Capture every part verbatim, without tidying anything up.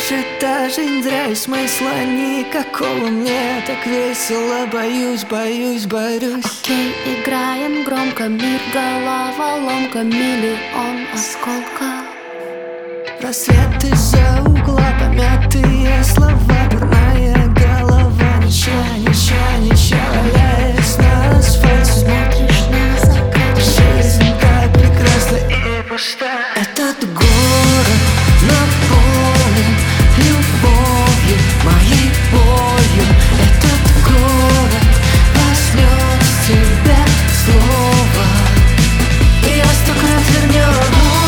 эта жизнь зря и смысла никакого. Мне так весело, боюсь, боюсь, борюсь. Окей, играем громко, мир головоломка, миллион осколков. Рассвет из-за угла, помятые слова, дурная голова, ничего, ничего, ничего, валяясь на асфальте. Смотришь на закат, Жизнь так прекрасна и пуста. Этот город наполнен любовью, моей болью. Этот город возьмет с тебя слово и во сто крат вернет,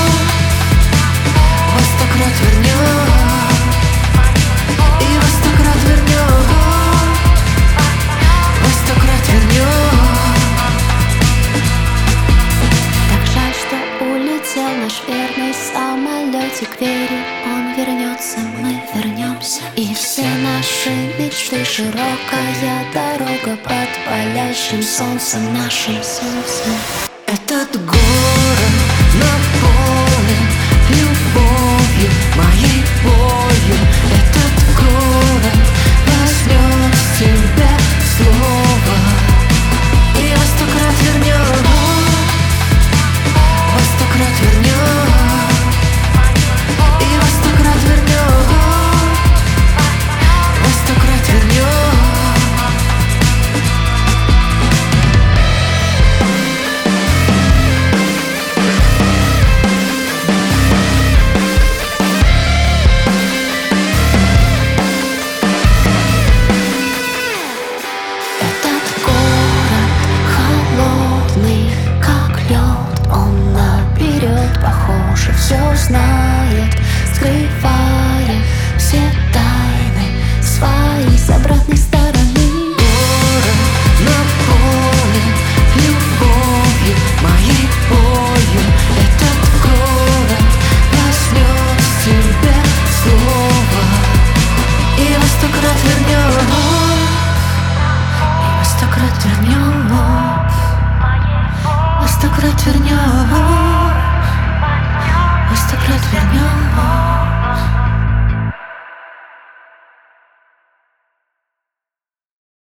во сто крат вернет, и во сто крат вернет, во сто крат вернет. так жаль, что улетел наш верный самолетик. Верю, он вернется, мы вернемся. И все наши мечты, широкая дорога под палящим солнцем, нашим солнцем. Этот город